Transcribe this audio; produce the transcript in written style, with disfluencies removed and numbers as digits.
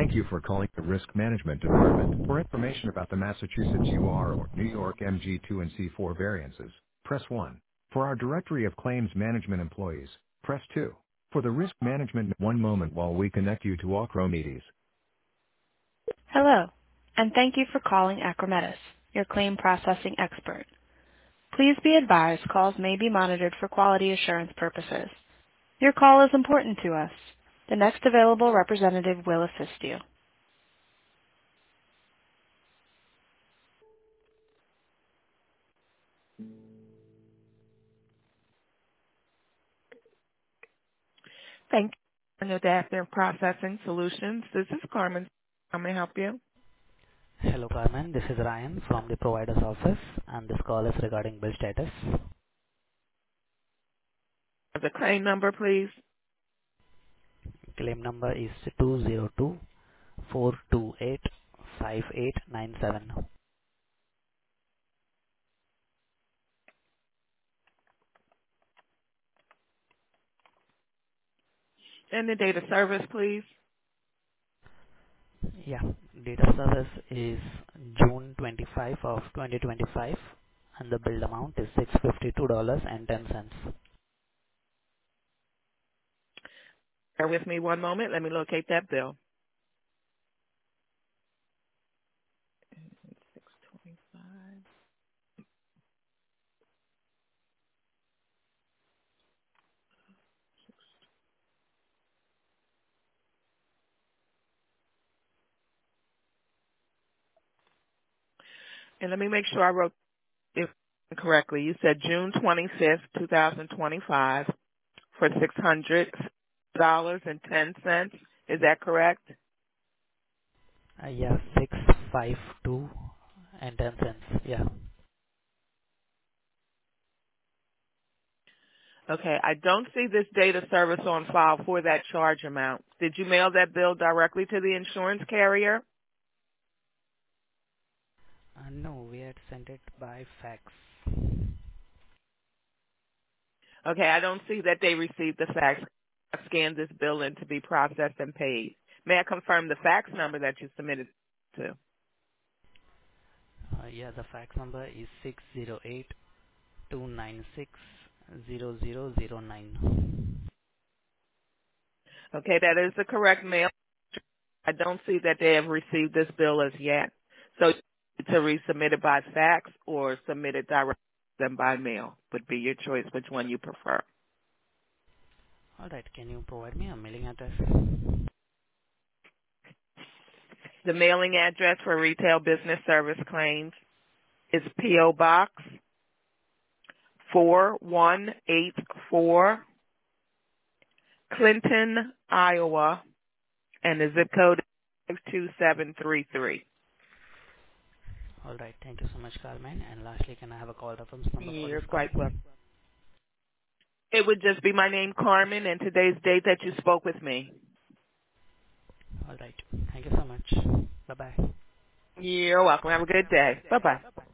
Thank you for calling the Risk Management Department. For information about the Massachusetts UR or New York MG2 and C4 variances, press 1. For our directory of claims management employees, press 2. For the risk management, one moment while we connect you to Archimedes. Hello, and thank you for calling Acrometis, your claim processing expert. Please be advised calls may be monitored for quality assurance purposes. Your call is important to us. The next available representative will assist you. Thank you for Adaptive Processing Solutions. This is Carmen. How may I help you? Hello, Carmen. This is Ryan from the provider's office, and this call is regarding bill status. The claim number, please, Claim number is 202-428-5897. and the date of service, please. Yeah, date of service is June 25 of 2025, and the billed amount is $652.10. Bear with me one moment. Let me locate that bill. 625. And let me make sure I wrote it correctly. You said June 25th, 2025 for $600.10. Is that correct? Yeah, 652.10. Yeah. Okay, I don't see this date of service on file for that charge amount. Did you mail that bill directly to the insurance carrier? No, we had sent it by fax. Okay, I don't see that they received the fax. I scanned this bill in to be processed and paid. May I confirm the fax number that you submitted to? Yeah, the fax number is 608-296-0009. Okay, that is the correct mail. I don't see that they have received this bill as yet. So to resubmit it by fax or submit it directly them by mail would be your choice, which one you prefer. Alright, can you provide me a mailing address? The mailing address for retail business service claims is P.O. Box 4184, Clinton, Iowa, and the zip code is 2733. Alright, thank you so much, Carmen. And lastly, can I have a call reference number for this You're call? quite welcome. It would just be my name, Carmen, and today's date that you spoke with me. Alright, thank you so much. Bye-bye. You're welcome. Have a good day. Bye-bye.